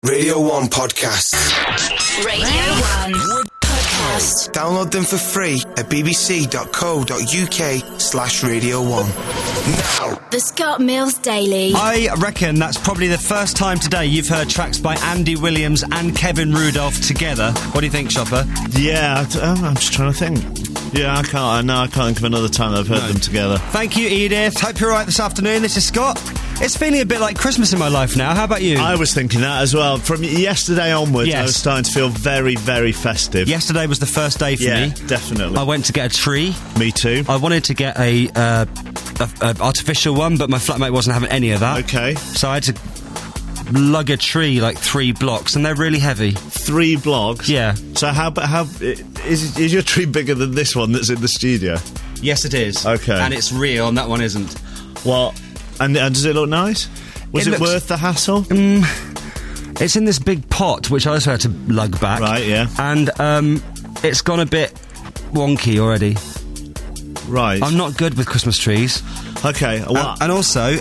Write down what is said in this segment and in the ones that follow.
Radio 1 Podcasts. Radio 1 Podcast. Download them for free at bbc.co.uk/Radio 1. Now. The Scott Mills Daily. I reckon that's probably the first time today you've heard tracks by Andy Williams and Kevin Rudolph together. What do you think, Shopper? Yeah, I'm just trying to think. Yeah, I can't think of another time I've heard them together. Thank you, Edith. Hope you're all right this afternoon. This is Scott. It's feeling a bit like Christmas in my life now. How about you? I was thinking that as well. From yesterday onwards, Yes. I was starting to feel very, very festive. Yesterday was the first day for Yeah, me. definitely. I went to get a tree. Me too. I wanted to get a artificial one, but my flatmate wasn't having any of that. Okay. So I had to lug a tree like 3 blocks, and they're really heavy. 3 blocks? Yeah. So how is your tree bigger than this one that's in the studio? Yes, it is. Okay. And it's real, and that one isn't. What? And does it look nice? Was it looks- worth the hassle? It's in this big pot, which I also had to lug back. Right, yeah. And it's gone a bit wonky already. Right. I'm not good with Christmas trees. Okay. Well, And also,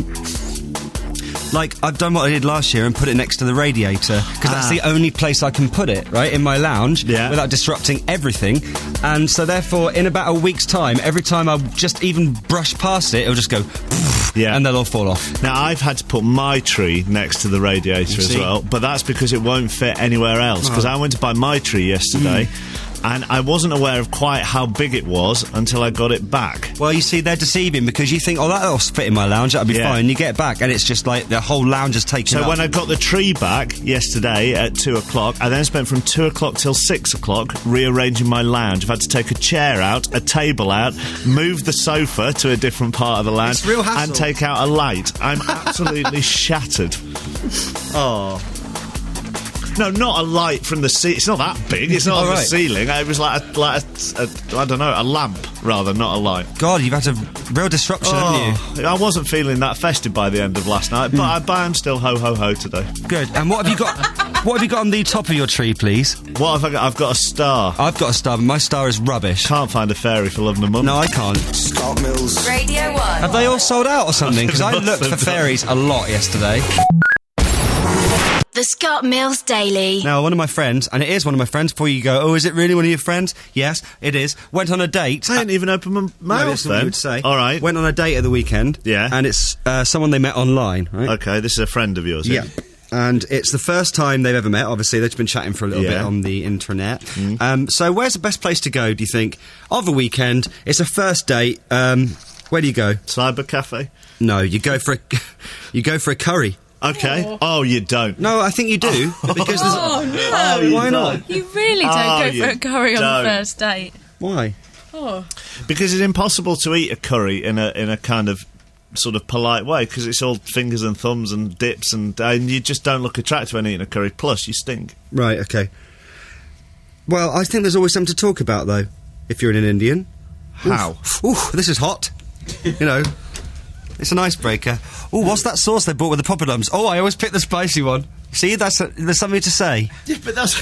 like, I've done what I did last year and put it next to the radiator, because that's the only place I can put it, right, in my lounge, without disrupting everything. And so therefore, in about a week's time, every time I just even brush past it, it'll just go, yeah. and they'll all fall off. Now, I've had to put my tree next to the radiator as well, but that's because it won't fit anywhere else, because I went to buy my tree yesterday, and I wasn't aware of quite how big it was until I got it back. Well, you see, they're deceiving, because you think, oh, that'll fit in my lounge, that'll be fine. You get it back, and it's just like the whole lounge is taken up. So when I got the tree back yesterday at 2 o'clock, I then spent from 2 o'clock till 6 o'clock rearranging my lounge. I've had to take a chair out, a table out, move the sofa to a different part of the lounge, It's real hassle. and take out a light. I'm absolutely shattered. Oh. No, not a light from the ceiling. It's not that big. It's not on the right. ceiling. It was like a I don't know, a lamp rather, not a light. God, you've had a real disruption, haven't you? I wasn't feeling that festive by the end of last night, but I'm still ho ho ho today. Good. And what have you got? What have you got on the top of your tree, please? What have I got? I've got a star. I've got a star, but my star is rubbish. Can't find a fairy for loving a mum. No, I can't. Scott Mills. Radio 1. Have they all sold out or something? Because I looked for fairies a lot yesterday. The Scott Mills Daily. Now, one of my friends, and it is one of my friends, before you go, oh, is it really one of your friends? Yes, it is. Went on a date. I didn't even open my No, mouth that's what then. you would say. All right. Went on a date at the weekend. Yeah. And it's someone they met online, right? Okay, this is a friend of yours. Yeah. And it's the first time they've ever met. Obviously, they've been chatting for a little bit on the intranet. So where's the best place to go, do you think? Of a weekend, it's a first date. Where do you go? Cyber cafe. No, you go for a curry. Okay. Oh, you don't. No, I think you do. Because there's... Oh, no. you Why not? don't. You really don't Oh, go you for a curry on don't. the first date. Why? Oh. Because it's impossible to eat a curry in a kind of sort of polite way, because it's all fingers and thumbs and dips, and you just don't look attractive when eating a curry. Plus, you stink. Right, okay. Well, I think there's always something to talk about, though, if you're an Indian. How? Ooh, this is hot. You know, it's an icebreaker. Ooh, what's that sauce they bought with the poppadoms? Oh, I always pick the spicy one. See, there's something to say. Yeah, but that's...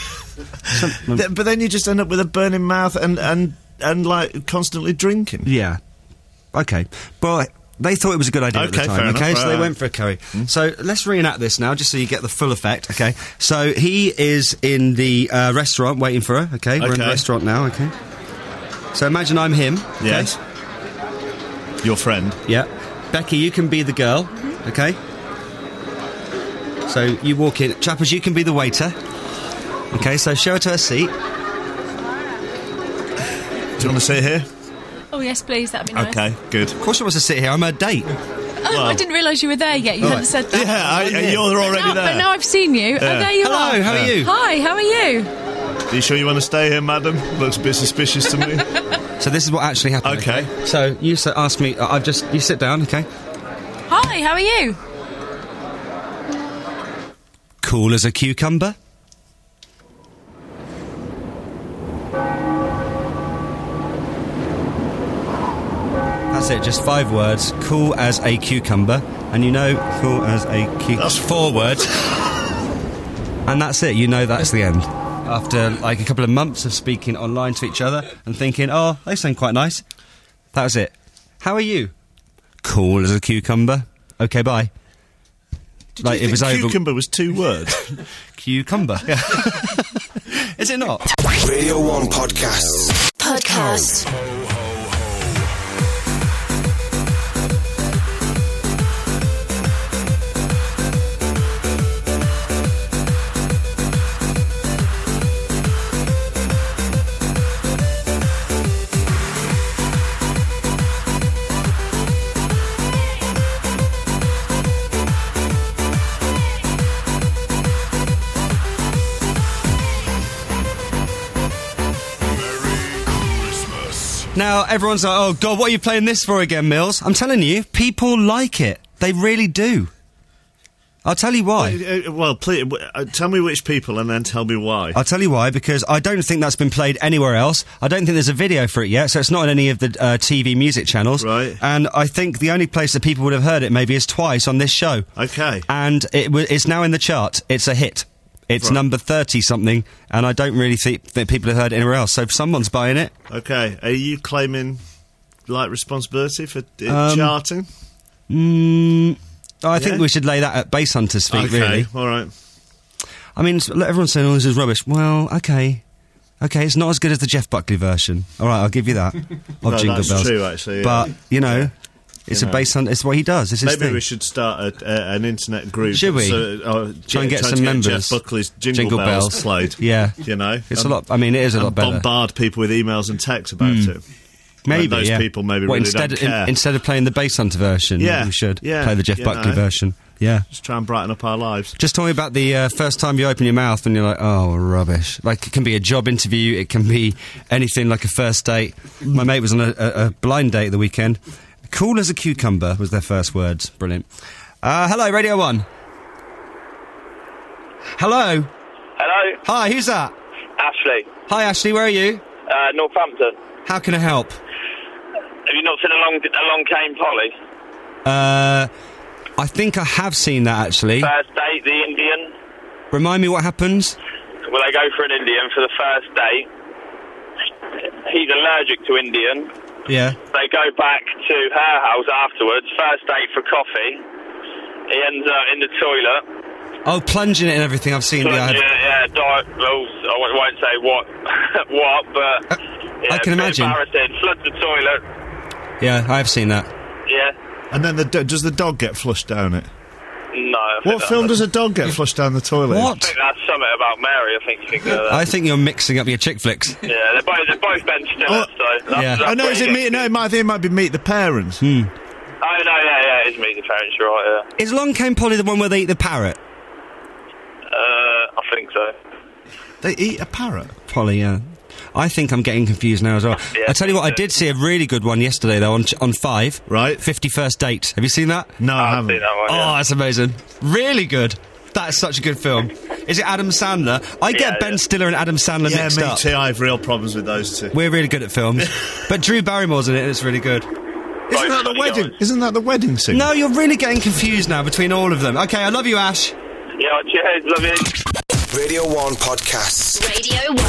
but then you just end up with a burning mouth and like constantly drinking. Yeah. Okay. Well, they thought it was a good idea at the Okay, time. fair enough, Okay, so they right. went for a curry. So let's reenact this now, just so you get the full effect. Okay. So he is in the restaurant waiting for her. Okay. We're in the Okay. restaurant now. Okay. So imagine I'm him. Okay? Yes. Your friend. Yeah. Becky, you can be the girl. Okay. So you walk in. Chappers, you can be the waiter. Okay. So show her to her seat. Do you want to sit here? Oh, yes, please, that'd be nice. Okay, good. Of course she wants to sit here. I'm her date. Oh, I didn't realise you were there yet. You haven't said that. Yeah, you're already But there. now I've seen you. Oh, there you Hello. are. How are you? Hi, how are you? Are you sure you want to stay here, madam? Looks a bit suspicious to me. So this is what actually happened. Okay. So you ask me. You sit down. Okay. Hi, how are you? Cool as a cucumber. That's it, just 5 words. Cool as a cucumber. And you know, cool as a cucumber. That's 4 words. And that's it, you know that's the end. After like a couple of months of speaking online to each other and thinking, oh, they sound quite nice. That was it. How are you? Cool as a cucumber. Okay, bye. like it was over. Cucumber was 2 words. Cucumber. Yeah. Is it not? Radio 1 Podcasts. Podcast. Now, everyone's like, oh, God, what are you playing this for again, Mills? I'm telling you, people like it. They really do. I'll tell you why. Well, please, tell me which people and then tell me why. I'll tell you why, because I don't think that's been played anywhere else. I don't think there's a video for it yet, so it's not on any of the TV music channels. Right. And I think the only place that people would have heard it maybe is twice on this show. Okay. And it's now in the chart. It's a hit. It's number 30-something, and I don't really think that people have heard it anywhere else, so if someone's buying it... Okay, are you claiming, like, responsibility for charting? I think we should lay that at Bass Hunter's feet, really. All right. I mean, everyone's saying, oh, this is rubbish. Well, okay, it's not as good as the Jeff Buckley version. All right, I'll give you that, of No, Jingle that's Bells. true, actually, yeah. But, you know... It's a Bass Hunter. It's what he does. It's his Maybe thing. we should start an internet group. Should we? Try and get some members. Jeff Buckley's Jingle Bells played. Yeah. You know? It's a lot... I mean, it is a lot better. Bombard people with emails and texts about it. Maybe, those people maybe what, really don't care. Instead of playing the Bass Hunter version, we should play the Jeff Buckley version. Yeah. Just try and brighten up our lives. Just tell me about the first time you open your mouth and you're like, oh, rubbish. Like, it can be a job interview, it can be anything like a first date. My mate was on a blind date at the weekend. Cool as a cucumber was their first words. Brilliant. Hello, Radio 1. Hello. Hello. Hi, who's that? Ashley. Hi, Ashley, where are you? Northampton. How can I help? Have you not seen Along Came Polly? I think I have seen that, actually. First date, the Indian. Remind me what happens? Well, they go for an Indian for the first date. He's allergic to Indian. Yeah. They go back to her house afterwards. First date for coffee. He ends up in the toilet. Oh, plunging it and everything. I've seen I won't say what, but I can imagine. Embarrassing. Floods the toilet. Yeah, I have seen that. Yeah. And then does the dog get flushed down it? No. What film does a dog get flushed down the toilet? What? I think that's something about Mary. I think you think that. I think you're mixing up your chick flicks. Yeah, they're both Ben Stiller. So that's Yeah. Oh no, is it Meet? No, I think it might be Meet the Parents. Oh no, yeah, it's Meet the Parents. You're right. Yeah. Is Long Came Polly the one where they eat the parrot? I think so. They eat a parrot. Polly, yeah. I think I'm getting confused now as well. Yeah, I tell you what, I did see a really good one yesterday though on 5. Right. 51st Date. Have you seen that? No, I I've haven't. seen that one. Oh, Yeah. that's amazing. Really good. That's such a good film. Is it Adam Sandler? I get Ben Stiller and Adam Sandler Yeah, mixed me up. too. I have real problems with those two. We're really good at films. But Drew Barrymore's in it and it's really good. Isn't that the wedding? Isn't that the wedding scene? No, you're really getting confused now between all of them. Okay, I love you, Ash. Yeah, cheers, love you. Radio 1 Podcasts. Radio 1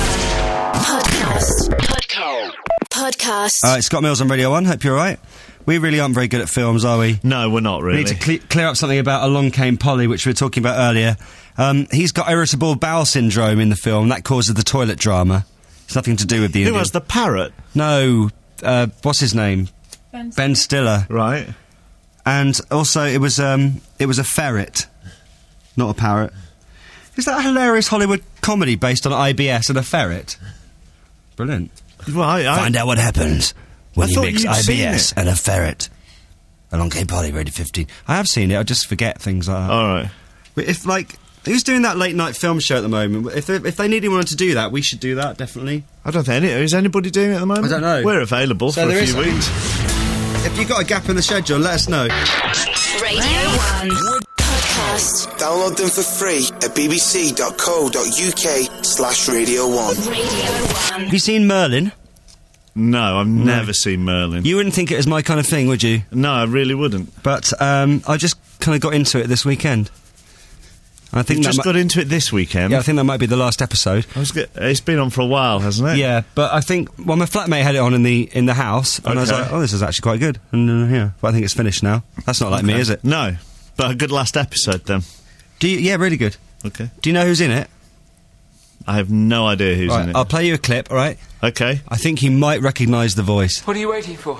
Podcast. It's Scott Mills on Radio 1. Hope you're alright. We really aren't very good at films, are we? No, we're not really. We need to clear up something about Along Came Polly, which we were talking about earlier. He's got irritable bowel syndrome in the film. That causes the toilet drama. It's nothing to do with the Who Indian. has the parrot? No, what's his name? Ben Stiller. Right. And also, it was a ferret, not a parrot. Is that a hilarious Hollywood comedy based on IBS and a ferret? Brilliant. Well, Find out what happens when I you thought mix you'd seen IBS it. and a ferret. Along Came Polly, rated 15. I have seen it, I just forget things like that. All right. But if, like, who's doing that late night film show at the moment? If they need anyone to do that, we should do that, definitely. I don't think is anybody doing it at the moment? I don't know. We're available So for a there few is- weeks. If you've got a gap in the schedule, let us know. Radio 1 Podcast. Download them for free at bbc.co.uk/Radio 1. Radio 1. Have you seen Merlin? No, I've never seen Merlin. You wouldn't think it was my kind of thing, would you? No, I really wouldn't. But I just kind of got into it this weekend. I think You've just got into it this weekend. Yeah, I think that might be the last episode. It's been on for a while, hasn't it? Yeah, but I think my flatmate had it on in the house, and I was Okay. like, oh, this is actually quite good. And yeah, but I think it's finished now. That's not like me, is it? No. But a good last episode, then. Yeah, really good. Okay. Do you know who's in it? I have no idea who's in it. I'll play you a clip, all right? Okay. I think you might recognise the voice. What are you waiting for?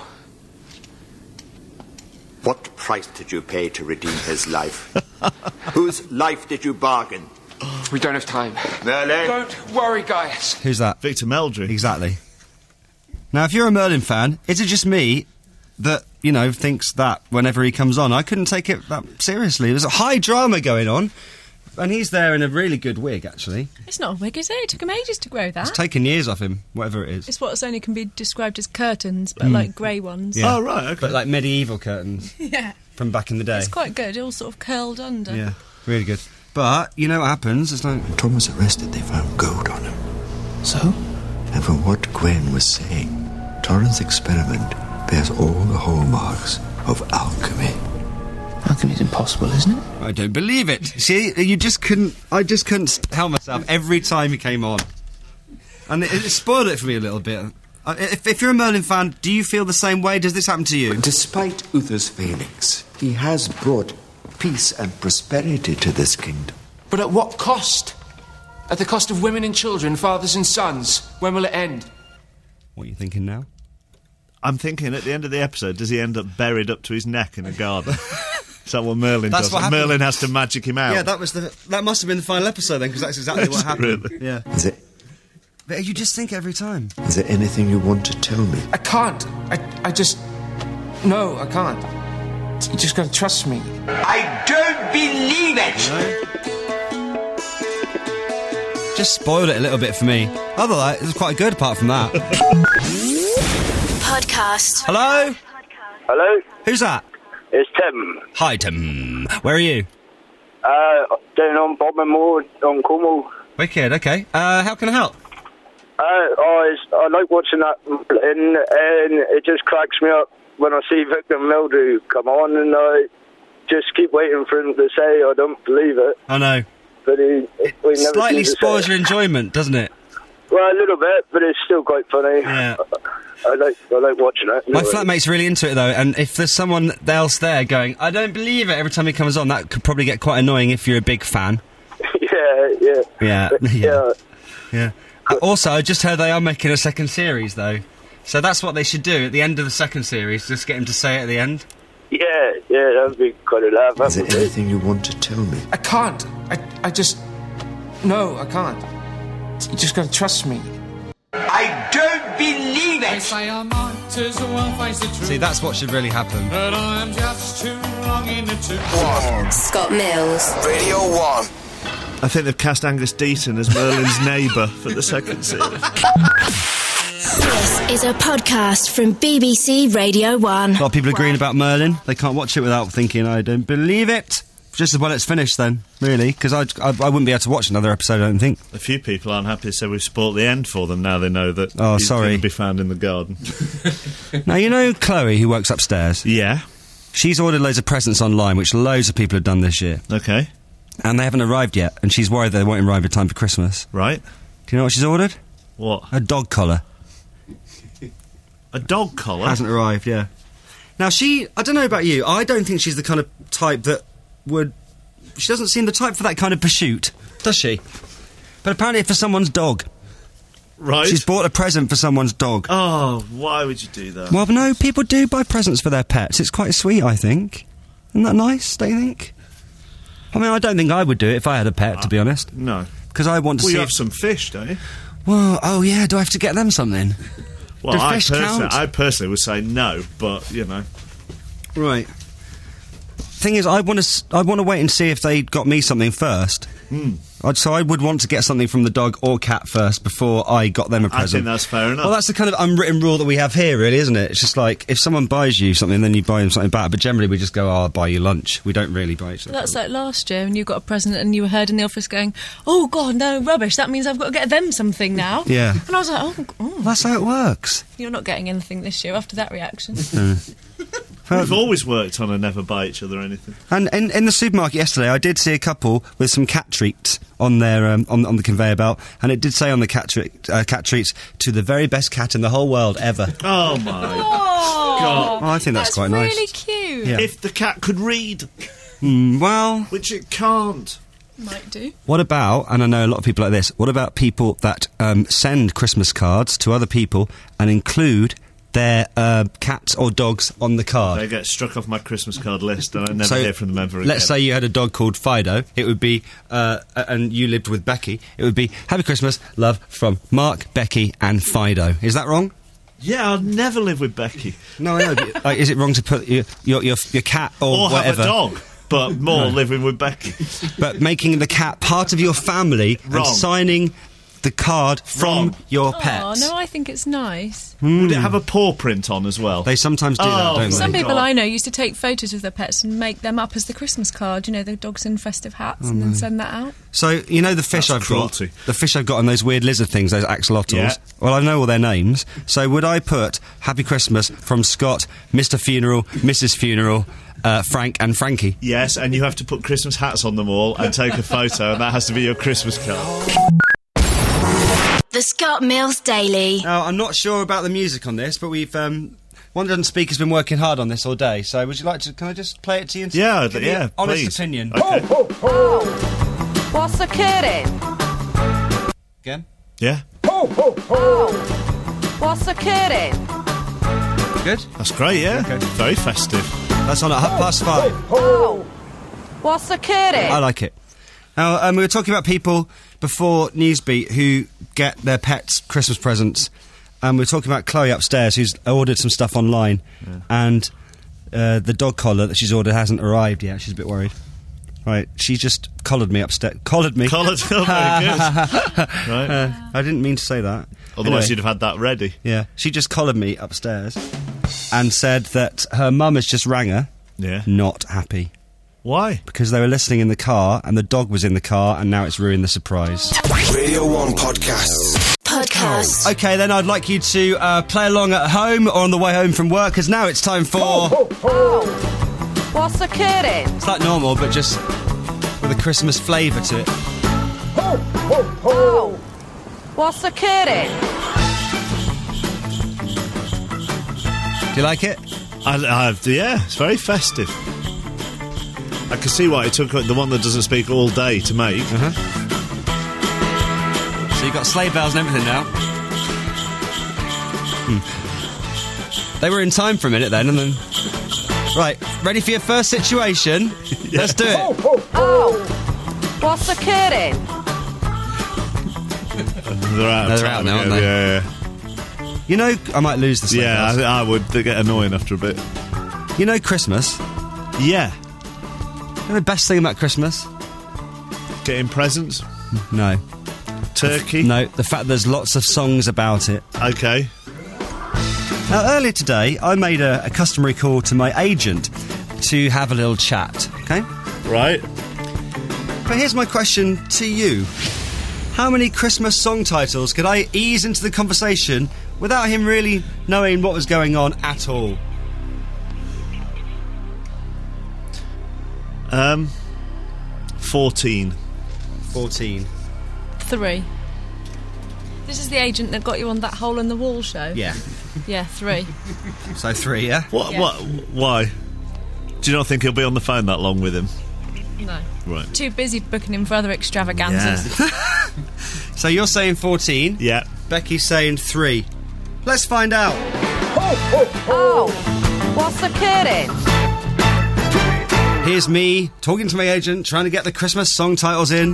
What price did you pay to redeem his life? Whose life did you bargain? We don't have time. Merlin? Don't worry, guys. Who's that? Victor Meldrew. Exactly. Now, if you're a Merlin fan, is it just me that, thinks that whenever he comes on? I couldn't take it that seriously. There's a high drama going on, and he's there in a really good wig, actually. It's not a wig, is it? It took him ages to grow that. It's taken years off him, whatever it is. It's what only can be described as curtains, but like grey ones. Yeah. Oh, right, okay. But like medieval curtains. Yeah. From back in the day. It's quite good, all sort of curled under. Yeah, really good. But, you know what happens? It's like... When Tom was arrested, they found gold on him. So? And from what Gwen was saying, Torrance experiment bears all the hallmarks of alchemy. Alchemy's impossible, isn't it? I don't believe it. See, I just couldn't help myself every time he came on. And it spoiled it for me a little bit. If you're a Merlin fan, do you feel the same way? Does this happen to you? Despite Uther's failings, he has brought peace and prosperity to this kingdom. But at what cost? At the cost of women and children, fathers and sons. When will it end? What are you thinking now? I'm thinking at the end of the episode, does he end up buried up to his neck in a garden? Is that what Merlin does? What happened. Merlin has to magic him out. Yeah, that must have been the final episode then, because that's exactly what happened. Really? Yeah. Is it? But you just think every time. Is there anything you want to tell me? I can't. I just... No, I can't. You just gotta trust me. I don't believe it! Just spoiled it a little bit for me. Otherwise, it was quite good apart from that. Podcast. Hello? Hello? Who's that? It's Tim. Hi, Tim. Where are you? Down on Bodmin Moor, on Como. Wicked, okay. How can I help? I like watching that, and it just cracks me up when I see Victor Meldrew come on, and I just keep waiting for him to say I don't believe it. I know. But he never Slightly seems to spoils say your it. enjoyment, doesn't it? Well, a little bit, but it's still quite funny. Yeah. I like watching it. My flatmate's really into it, though, and if there's someone else there going, I don't believe it, every time he comes on, that could probably get quite annoying if you're a big fan. Yeah. Also, I just heard they are making a second series, though. So that's what they should do at the end of the second series, just get him to say it at the end. Yeah, that would be quite a laugh. Is there anything you want to tell me? I can't. I just... No, I can't. You just gotta trust me. I don't believe it! See, that's what should really happen. Scott Mills. Radio 1. I think they've cast Angus Deaton as Merlin's neighbour for the second series. This is a podcast from BBC Radio 1. A lot of people agreeing about Merlin. They can't watch it without thinking, I don't believe it. Just as well it's finished, then, really, because I wouldn't be able to watch another episode, I don't think. A few people aren't happy, so we've spoilt the end for them. Now they know that he's sorry. going to be found in the garden. Now, you know Chloe, who works upstairs? Yeah. She's ordered loads of presents online, which loads of people have done this year. Okay. And they haven't arrived yet, and she's worried they won't arrive in time for Christmas. Right. Do you know what she's ordered? What? A dog collar. A dog collar? Hasn't arrived, yeah. Now, I don't know about you, I don't think she's the kind of type that would... She doesn't seem the type for that kind of pursuit, does she? But apparently for someone's dog. Right. She's bought a present for someone's dog. Oh, why would you do that? Well, no, people do buy presents for their pets. It's quite sweet, I think. Isn't that nice, don't you think? I mean, I don't think I would do it if I had a pet, to be honest. No. Because I want to see... you have some fish, don't you? Well, oh yeah, do I have to get them something? Well, do fish count? I personally would say no, but, you know. Right. Thing is, I want to wait and see if they got me something first. So I would want to get something from the dog or cat first before I got them a present. I think that's fair enough. Well, that's the kind of unwritten rule that we have here, really, isn't it? It's just like, if someone buys you something, then you buy them something back. But generally, we just go, I'll buy you lunch. We don't really buy each other. That's like last year when you got a present and you were heard in the office going, oh, God, no, rubbish. That means I've got to get them something now. Yeah. And I was like, oh. That's how it works. You're not getting anything this year after that reaction. We've always worked on a never buy each other anything. And in the supermarket yesterday, I did see a couple with some cat treats on their on the conveyor belt, and it did say on the cat treats, to the very best cat in the whole world ever. Oh my God. Oh, I think that's quite nice. Really cute. Yeah. If the cat could read. Well... Which it can't. Might do. What about, and I know a lot of people like this, what about people that send Christmas cards to other people and include their cats or dogs on the card? They get struck off my Christmas card list and I never hear from them ever again. Let's say you had a dog called Fido. It would be, and you lived with Becky, it would be, Happy Christmas, love from Mark, Becky and Fido. Is that wrong? Yeah, I'd never live with Becky. No, I know. Like, is it wrong to put your cat or whatever? Have a dog, but more living with Becky. But making the cat part of your family and signing the card from your pets. Oh, no, I think it's nice. Would it have a paw print on as well? They sometimes do that, don't they? Some people I know used to take photos of their pets and make them up as the Christmas card, you know, the dogs in festive hats, and then send that out. So, you know the fish That's I've cruelty. got? The fish I've got and those weird lizard things, those axolotls? Yeah. Well, I know all their names. So would I put Happy Christmas from Scott, Mr. Funeral, Mrs. Funeral, Frank and Frankie? Yes, and you have to put Christmas hats on them all and take a photo, and that has to be your Christmas card. The Scott Mills Daily. Now, I'm not sure about the music on this, but we've... One Dozen Speaker's been working hard on this all day, so would you like to... Can I just play it to you? And Yeah, give you yeah, an honest please. opinion. Okay. What's occurring? Again? Yeah? What's occurring? Good? That's great, yeah. Okay. Very festive. That's on at +5. What's occurring? I like it. Now, we were talking about people before Newsbeat who get their pets Christmas presents, and we were talking about Chloe upstairs who's ordered some stuff online, and the dog collar that she's ordered hasn't arrived yet. She's a bit worried. Right, she just collared me upstairs. Collared me. Collared, oh, very good. Right. I didn't mean to say that. Otherwise Anyway, you'd have had that ready. Yeah, she just collared me upstairs and said that her mum has just rang her. Yeah. Not happy. Why? Because they were listening in the car, and the dog was in the car, and now it's ruined the surprise. Radio 1 Podcasts. Okay, then I'd like you to play along at home or on the way home from work, because now it's time for... What's occurring? It's like normal, but just with a Christmas flavour to it. What's occurring? Do you like it? Yeah, it's very festive. I can see why it took the one that doesn't speak all day to make. So you've got sleigh bells and everything now. They were in time for a minute then, and then... Right, ready for your first situation? Yeah. Let's do it. What's occurring? They're out now, aren't they? Yeah. You know, I might lose the sleigh bells. I would. They get annoying after a bit. You know Christmas? Yeah. You know the best thing about Christmas? Getting presents? No. Turkey? No, the fact there's lots of songs about it. Okay. Now, earlier today, I made a customary call to my agent to have a little chat, okay? Right. But here's my question to you. How many Christmas song titles could I ease into the conversation without him really knowing what was going on at all? 14. 14. 3. This is the agent that got you on that Hole in the Wall show? Yeah. Yeah, 3. So 3, yeah? What? Yeah. Why? Do you not think he'll be on the phone that long with him? No. Right. Too busy booking him for other extravaganzas. Yeah. So you're saying 14? Yeah. Becky's saying 3. Let's find out. What's occurring? Here's me talking to my agent, trying to get the Christmas song titles in.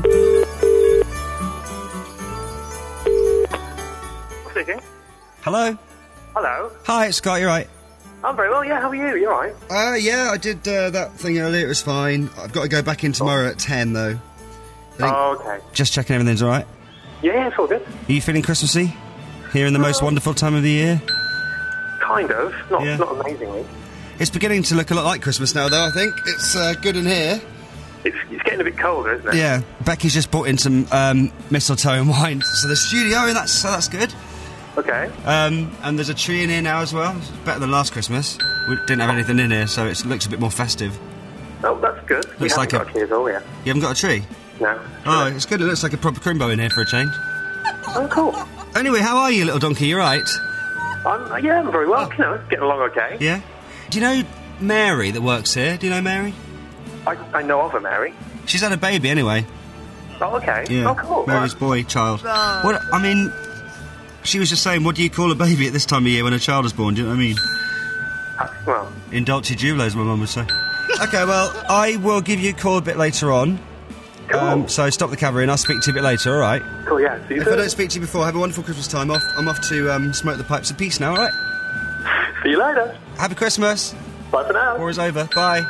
Speaking. Hello? Hello. Hi, it's Scott, you right? I'm very well, yeah, how are you? You alright? Yeah, I did that thing earlier, it was fine. I've got to go back in tomorrow at 10, though. Oh, okay. Just checking everything's alright. Yeah, it's all good. Are you feeling Christmassy? Here in the most wonderful time of the year? Kind of. Not Yeah. not amazingly. It's beginning to look a lot like Christmas now, though, I think. It's good in here. It's getting a bit colder, isn't it? Yeah, Becky's just brought in some mistletoe and wine to the studio, and that's good. Okay. And there's a tree in here now as well. It's better than last Christmas. We didn't have anything in here, so it looks a bit more festive. Oh, that's good. We Looks haven't like got a tree at all, yeah. You haven't got a tree? No. Oh, it's good. It looks like a proper crimbo in here for a change. Oh, cool. Anyway, how are you, little donkey? You right? I'm very well. You know, getting along okay. Yeah? Do you know Mary that works here? Do you know Mary? I know of her, Mary. She's had a baby anyway. Oh, okay. Yeah. Oh, cool. Mary's boy child. What? I mean, she was just saying, what do you call a baby at this time of year when a child is born? Do you know what I mean? Well, In dulce jubilo, as my mum would say. Okay, well, I will give you a call a bit later on. cool. So stop the cavalry and I'll speak to you a bit later, all right? Cool, yeah. See you If soon. I don't speak to you before, have a wonderful Christmas time off. I'm off to smoke the pipes of peace now, all right? See you later. Happy Christmas. Bye for now. War is over. Bye.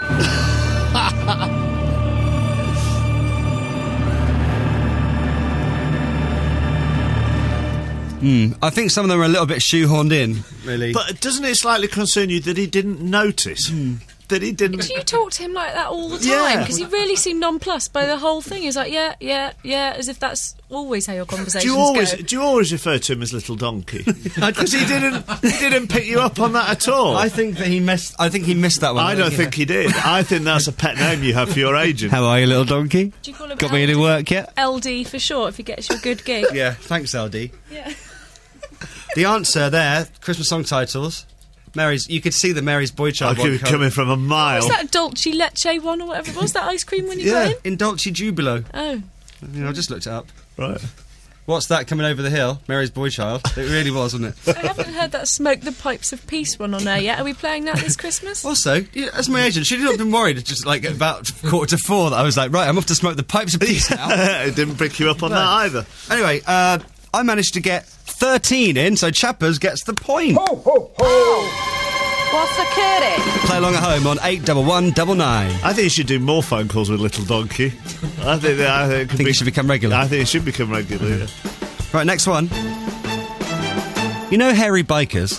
I think some of them are a little bit shoehorned in, really. But doesn't it slightly concern you that he didn't notice? That he didn't... Do you talk to him like that all the time? Yeah. Because he really seemed nonplussed by the whole thing. He's like, yeah, as if that's always how your conversations go. Do you always refer to him as Little Donkey? Because he didn't pick you up on that at all. I think he missed that one. I don't think he did. I think that's a pet name you have for your agent. How are you, little donkey? Do you call him Got me any work yet? LD for short, if he gets you a good gig. Yeah, thanks, LD. Yeah. The answer there, Christmas song titles. You could see the Mary's Boy Child one coming from a mile. What's that Dulce Leche one or whatever it was? That ice cream one you got in? in Dulce Jubilo. Oh. I just looked it up. Right. What's that coming over the hill? Mary's Boy Child. It really was, wasn't it? I haven't heard that Smoke the Pipes of Peace one on there yet. Are we playing that this Christmas? Also, as my agent, she'd not been worried just like about 3:45 that I was like, right, I'm off to smoke the pipes of peace now. It didn't pick you up on that either. Anyway, I managed to get 13 in, so Chappers gets the point. What's occurring? Play along at home on 81199. I think you should do more phone calls with Little Donkey. I think it should become regular. I think it should become regular, yeah. Right, next one. You know hairy bikers?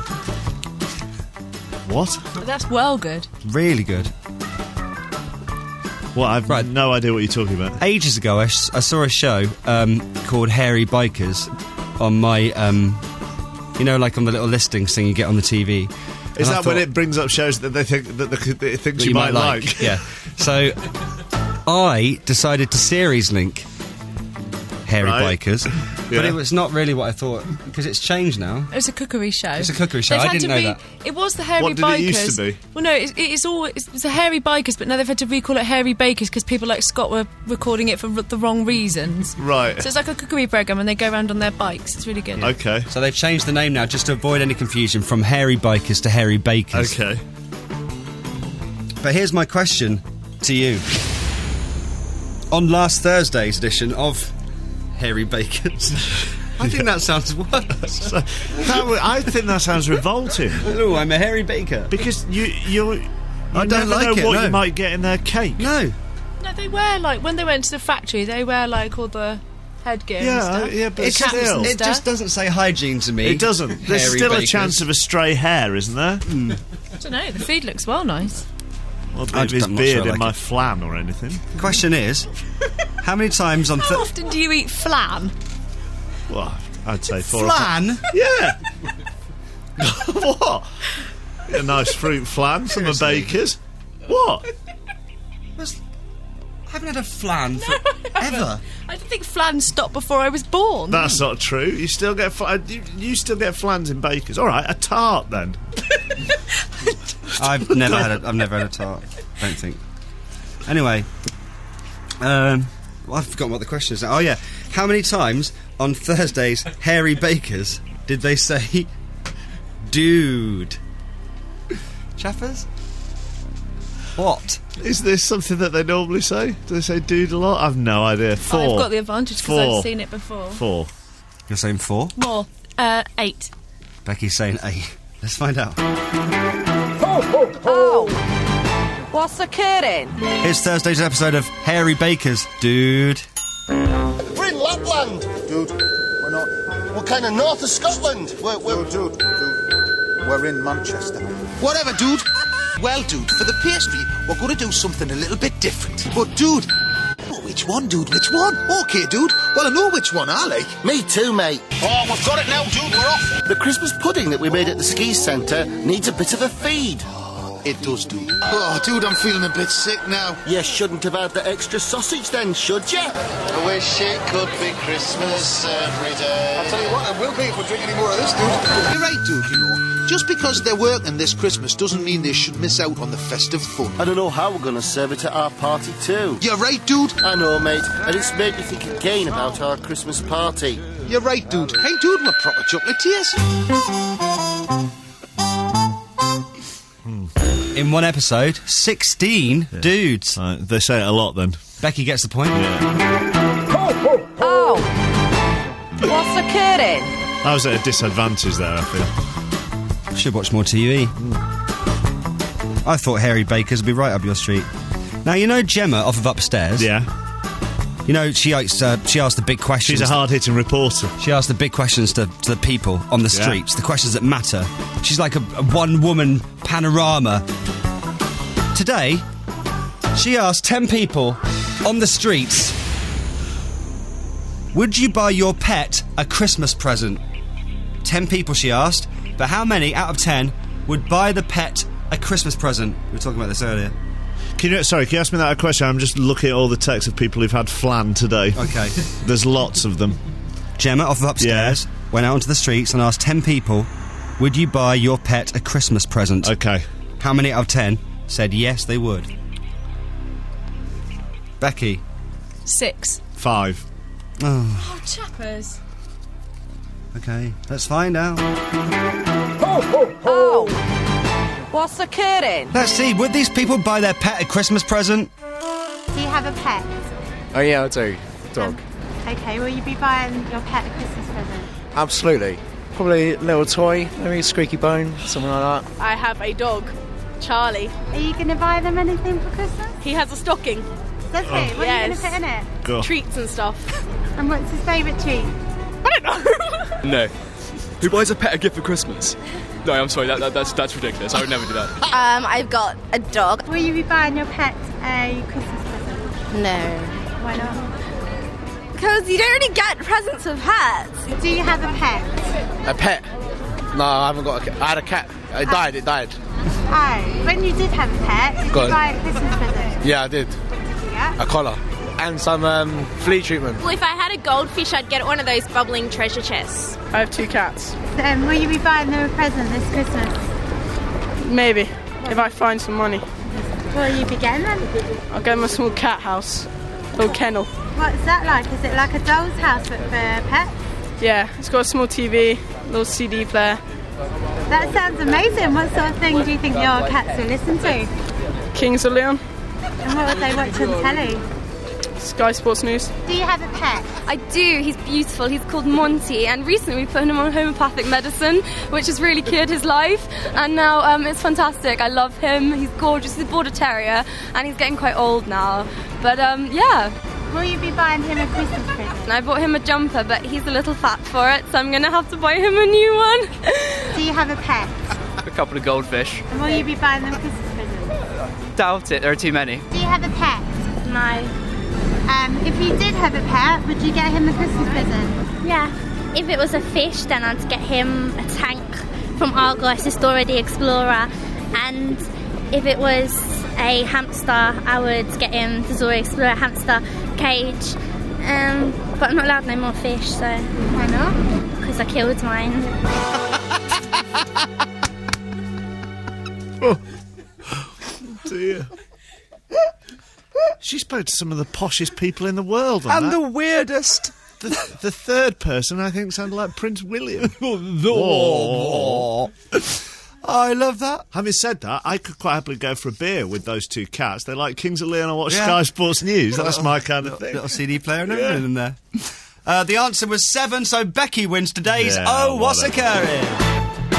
What? That's well good. Really good. Well, I've no idea what you're talking about. Ages ago, I saw a show called Hairy Bikers on my, like on the little listings thing you get on the TV. Is that when it brings up shows that they think that it thinks you might like? Yeah. So I decided to series link Hairy Bikers, but it was not really what I thought because it's changed now. It was a cookery show. It's a cookery show. I didn't know that. It was the Hairy Bikers. What did it used to be? Well, no, it's the Hairy Bikers, but now they've had to recall it Hairy Bakers because people like Scott were recording it for the wrong reasons. Right. So it's like a cookery programme and they go around on their bikes. It's really good. Okay. So they've changed the name now just to avoid any confusion from Hairy Bikers to Hairy Bakers. Okay. But here's my question to you. On last Thursday's edition of Hairy Bakers. I think that sounds worse. I think that sounds revolting. Hello, I'm a hairy baker. Because you I don't never like know it, what no. you might get in their cake. No. No, they wear when they went to the factory, they wear all the headgear and stuff. Yeah, but Caps still. and It stuff. just doesn't say hygiene to me. It doesn't. There's Hairy still bakers. a chance of a stray hair, isn't there? I don't know, the food looks well nice. Well, I leave his just- I'm not beard sure I in like my it. flan or anything. The question is, how many times on... How often do you eat flan? Well, I'd say 4 Flan? Yeah. What? A nice fruit flan from a baker's. What? I haven't had a flan ever. I didn't think flan stopped before I was born. That's not true. You still get you still get flans in bakers. All right, a tart then. I've never had a tart. Don't think. Anyway, I've forgotten what the question is. Oh yeah, how many times on Thursday's Hairy Bakers did they say, "Dude"? Chaffers? What? Is this something that they normally say? Do they say dude a lot? I've no idea. 4. I've got the advantage because 4. I've seen it before. 4. You're saying 4? More. 8. Becky's saying 8. Let's find out. Oh! What's occurring? Here's Thursday's episode of Hairy Bakers, dude. We're in Lapland, dude. We're not. We're kind of north of Scotland. Dude. We're in Manchester. Whatever, dude. Well, dude, for the pastry, we're going to do something a little bit different. But, dude... Oh, which one, dude? Which one? Okay, dude. Well, I know which one I like. Me too, mate. Oh, we've got it now, dude. We're off. The Christmas pudding that we made at the ski centre needs a bit of a feed. It does, dude. Oh, dude, I'm feeling a bit sick now. You shouldn't have had the extra sausage then, should you? I wish it could be Christmas every day. I'll tell you what, it will be if we drink any more of this, dude. You're right, dude, you know. Just because they're working this Christmas doesn't mean they should miss out on the festive fun. I don't know how we're going to serve it at our party too. You're right, dude. I know, mate. And it's made me think again about our Christmas party. You're right, dude. Hey, dude, we're proper chocolatiers. In one episode, 16 dudes. They say it a lot then. Becky gets the point. Oh! What's occurring? I was at a disadvantage there, I feel. Should watch more TV. I thought Harry Baker's would be right up your street. Now, you know Gemma off of Upstairs? Yeah. You know, she asked the big questions. She's a hard-hitting reporter. She asked the big questions to the people on the streets, the questions that matter. She's like a one-woman panorama. Today, she asked 10 people on the streets, would you buy your pet a Christmas present? 10 people, she asked, but how many out of 10 would buy the pet a Christmas present? We were talking about this earlier. Can you ask me that a question? I'm just looking at all the texts of people who've had flan today. Okay. There's lots of them. Gemma, off of Upstairs, went out onto the streets and asked 10 people, would you buy your pet a Christmas present? Okay. How many out of 10 said yes, they would? Becky? 6. 5. Oh, chappers. Okay, let's find out. Oh! What's occurring? Let's see, would these people buy their pet a Christmas present? Do you have a pet? Oh yeah, I do. Dog. Okay, will you be buying your pet a Christmas present? Absolutely. Probably a little toy, maybe a squeaky bone, something like that. I have a dog, Charlie. Are you going to buy them anything for Christmas? He has a stocking. Does he? What are you going to put in it? Go. Treats and stuff. And what's his favourite treat? I don't know. No. Who buys a pet a gift for Christmas? No, I'm sorry, that's ridiculous. I would never do that. I've got a dog. Will you be buying your pet a Christmas present? No. Why not? Because you don't really get presents with pets. Do you have a pet? A pet? No, I haven't got a cat. I had a cat. It died. Oh, when you did have a pet, did you buy a Christmas present? Yeah, I did. What did you get? A collar. And some flea treatment. Well, if I had a goldfish, I'd get one of those bubbling treasure chests. I have 2 cats. Will you be buying them a present this Christmas? Maybe, if I find some money. What will you be getting them? I'll get them a small cat house, little kennel. What's that like? Is it like a doll's house but for pets? Yeah, it's got a small TV, little CD player. That sounds amazing. What sort of thing do you think your cats will listen to? Kings of Leon. And what would they watch on telly? Sky Sports News. Do you have a pet? I do. He's beautiful. He's called Monty, and recently we put him on homeopathic medicine, which has really cured his life. And now it's fantastic. I love him. He's gorgeous. He's a border terrier, and he's getting quite old now. But yeah. Will you be buying him a Christmas present? I bought him a jumper, but he's a little fat for it, so I'm going to have to buy him a new one. Do you have a pet? A couple of goldfish. And will you be buying them a Christmas present? Doubt it. There are too many. Do you have a pet? No. If you did have a pet, would you get him a Christmas present? Yeah. If it was a fish, then I'd get him a tank from Argos, the Dora the Explorer. And if it was a hamster, I would get him the Dora Explorer hamster cage. But I'm not allowed no more fish, so... Why not? Because I killed mine. Oh dear. She spoke to some of the poshest people in the world. And the weirdest. The third person, I think, sounded like Prince William. Oh, I love that. Having said that, I could quite happily go for a beer with those 2 cats. They're like Kings of Leon. I watch Sky Sports News. That's my kind of thing. Little CD player and everything in there. The answer was 7, so Becky wins today's What's Occurring?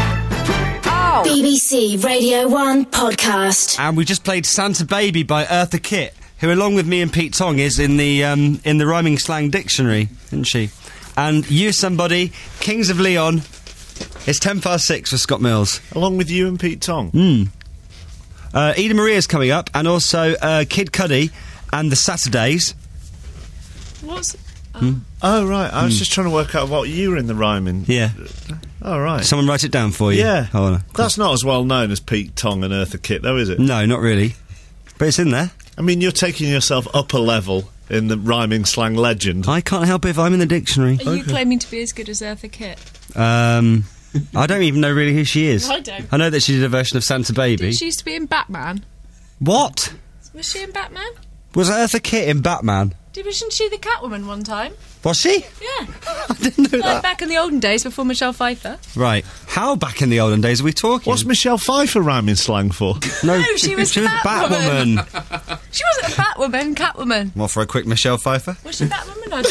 BBC Radio 1 podcast. And we just played Santa Baby by Eartha Kitt, who, along with me and Pete Tong, is in the rhyming slang dictionary, isn't she? And You Somebody, Kings of Leon. It's 6:10 for Scott Mills. Along with you and Pete Tong. Eda Maria's coming up, and also Kid Cudi and the Saturdays. What's... Oh, right. I was just trying to work out what you were in the rhyming. Yeah. Oh, right. Someone write it down for you. Yeah. Oh, no. That's not as well known as Pete Tong and Eartha Kitt, though, is it? No, not really. But it's in there. I mean, you're taking yourself up a level in the rhyming slang legend. I can't help it if I'm in the dictionary. Are you claiming to be as good as Eartha Kitt? I don't even know really who she is. I don't. I know that she did a version of Santa Baby. She used to be in Batman. What? Was she in Batman? Was Eartha Kitt in Batman? Wasn't she the Catwoman one time? Was she? Yeah. I didn't know that. Back in the olden days before Michelle Pfeiffer. Right. How back in the olden days are we talking? What's Michelle Pfeiffer rhyming slang for? No, she was Batwoman. She wasn't a Batwoman, Catwoman. What, for a quick Michelle Pfeiffer? Was she Batwoman? I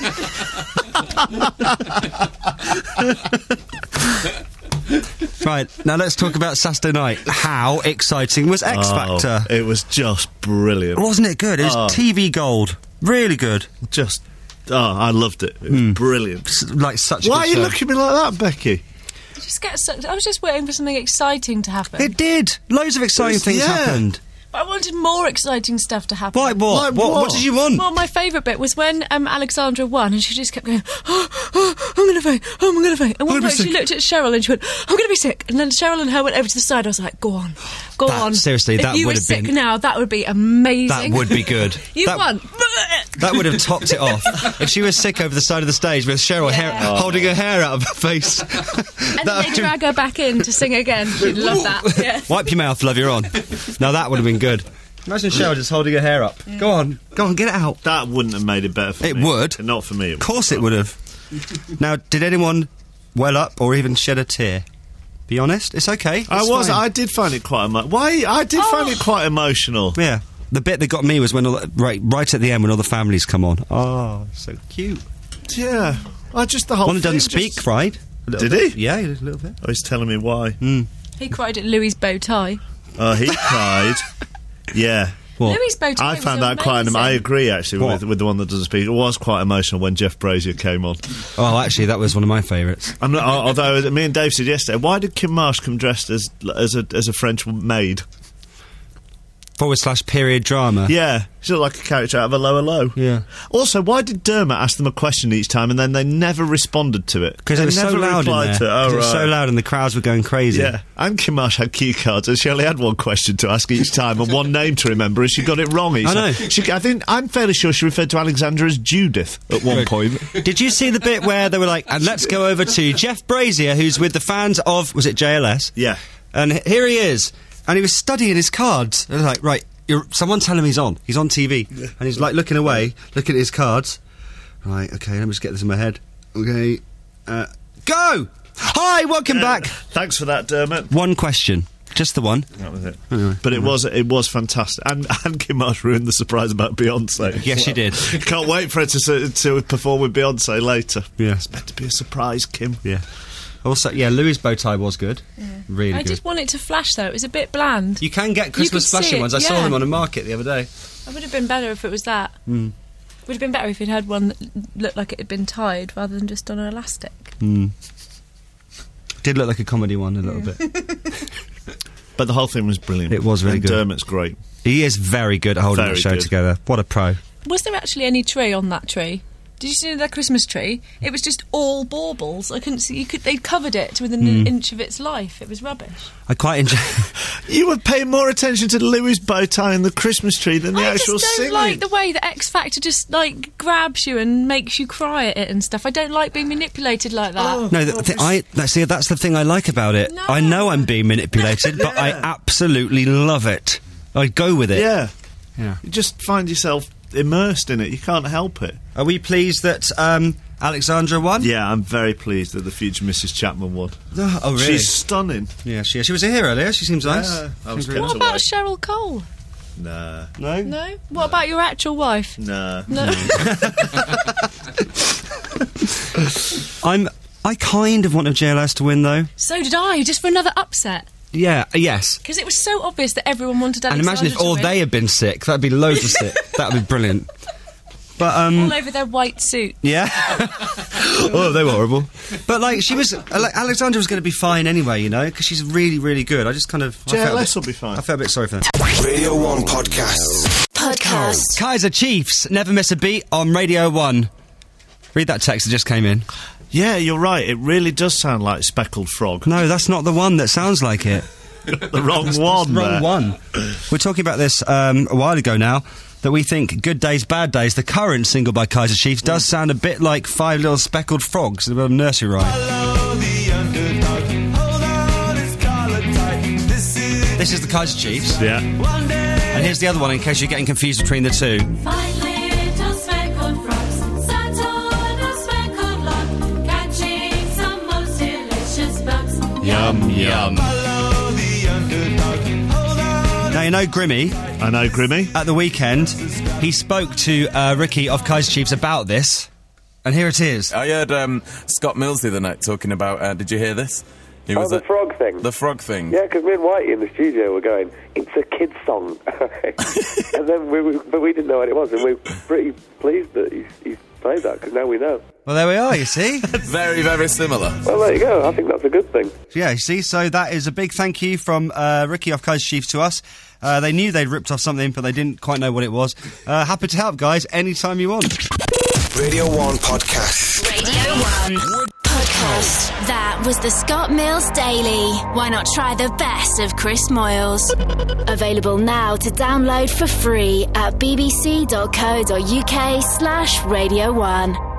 don't know. Right, now let's talk about Saturday night. How exciting was X Factor? It was just brilliant. Wasn't it good? It was TV gold. Really good. I loved it. It was brilliant. Like such a Why good are you show. looking at me like that, Becky? I was just waiting for something exciting to happen. It did. Loads of exciting things happened. But I wanted more exciting stuff to happen. Like what? What did you want? Well, my favourite bit was when Alexandra won and she just kept going, I'm going to faint, I'm going to faint. And one point she looked at Cheryl and she went, I'm going to be sick. And then Cheryl and her went over to the side. I was like, go on. Seriously, that would have been... If you were sick now, that would be amazing. That would be good. You won. That would have topped it off. If she was sick over the side of the stage with Cheryl holding her hair out of her face. And then they drag her back in to sing again. She'd love that. Yeah. Wipe your mouth, love, you're on. Now that would have been good. Imagine Cheryl just holding her hair up. Go on, get it out. That wouldn't have made it better for me. It would. Not for me. Of course it would have. Now, did anyone well up or even shed a tear? Be honest, it's okay. I did find it quite find it quite emotional. Yeah. The bit that got me was when right at the end when all the families come on. Oh, so cute. Yeah. The whole one that doesn't speak cried. Did he? Yeah, he did a little bit. Oh, he's telling me why. He cried at Louis' bow tie. Oh, he cried. Yeah. What? Louis' bow tie I found that quite... I agree, actually, with the one that doesn't speak. It was quite emotional when Jeff Brazier came on. Oh, actually, that was one of my favourites. Although, me and Dave said yesterday, why did Kim Marsh come dressed as a French maid? /period drama. Yeah, she looked like a character out of a Lower Low. Yeah. Also, why did Dermot ask them a question each time and then they never responded to it? Because it was so loud in there. It was so loud and the crowds were going crazy. Yeah, and Kim Marsh had cue cards and she only had one question to ask each time and one name to remember and she got it wrong each time. I'm fairly sure she referred to Alexandra as Judith at one point. Did you see the bit where they were like, and let's go over to Jeff Brazier, who's with the fans of, was it JLS? Yeah. And here he is. And he was studying his cards. And like, right, someone tell him he's on. He's on TV. Yeah. And he's like looking away, looking at his cards. Right, okay, let me just get this in my head. Okay, go! Hi, welcome back. Thanks for that, Dermot. One question. Just the one. That was it. Anyway, but it was fantastic. And Kim Marsh ruined the surprise about Beyonce. Yes, she did. Can't wait for her to perform with Beyonce later. Yeah. It's meant to be a surprise, Kim. Yeah. Also, yeah, Louis' bow tie was good. Yeah. Really good. I just want it to flash, though. It was a bit bland. You can get Christmas flashing ones. I saw them on a market the other day. It would have been better if it was that. Would have been better if it had one that looked like it had been tied rather than just on an elastic. Did look like a comedy one a little bit. But the whole thing was brilliant. It was really good. Dermot's great. He is very good at holding the show together. What a pro. Was there actually any tree on that tree? Did you see that Christmas tree? It was just all baubles. I couldn't see. They'd covered it to within an inch of its life. It was rubbish. I quite enjoy. You were paying more attention to the Louis bow tie and the Christmas tree than the actual singing. I just don't like the way that X Factor just grabs you and makes you cry at it and stuff. I don't like being manipulated like that. Oh, no, that's the thing I like about it. No. I know I'm being manipulated, but I absolutely love it. I go with it. Yeah. You just find yourself immersed in it. You can't help it. Are we pleased that Alexandra won? Yeah, I'm very pleased that the future Mrs. Chapman won. Oh, really? She's stunning. Yeah, she was here earlier. She seems nice. What about Cheryl Cole? Nah. No? What about your actual wife? Nah. No. I kind of wanted JLS to win, though. So did I, just for another upset. Yeah, yes. Because it was so obvious that everyone wanted Alexandra. And imagine if all they had been sick. That'd be loads of sick. That'd be brilliant. But all over their white suit. Yeah. Oh, they were horrible. But she was Alexandra was going to be fine anyway, you know, because she's really, really good. I just kind of JLS will be fine. I felt a bit sorry for them. Radio 1 Podcast. Kaiser Chiefs never miss a beat on Radio 1. Read that text that just came in. Yeah, you're right. It really does sound like Speckled Frog. No, that's not the one that sounds like it. The wrong one. Wrong one. We're talking about this a while ago now, that we think Good Days, Bad Days, the current single by Kaiser Chiefs, does sound a bit like Five Little Speckled Frogs, a bit of a nursery rhyme. This is the Kaiser Chiefs. Yeah. And here's the other one, in case you're getting confused between the two. Five little speckled frogs sat on a speckled log, catching some most delicious bugs. Yum, yum. Now, you know Grimmy? I know Grimmy. At the weekend, he spoke to Ricky of Kaiser Chiefs about this, and here it is. I heard Scott Mills the other night talking about, did you hear this? He was the frog thing. The frog thing. Yeah, because me and Whitey in the studio were going, it's a kid's song. And then we didn't know what it was, and we were pretty pleased that he's played that, because now we know. Well, there we are, you see. Very, very similar. Well, there you go. I think that's a good thing. Yeah, you see, so that is a big thank you from Ricky of Kaiser Chiefs to us. They knew they'd ripped off something, but they didn't quite know what it was. Happy to help, guys, anytime you want. Radio 1 Podcast. Radio 1 Podcast. That was the Scott Mills Daily. Why not try the best of Chris Moyles? Available now to download for free at bbc.co.uk/Radio 1.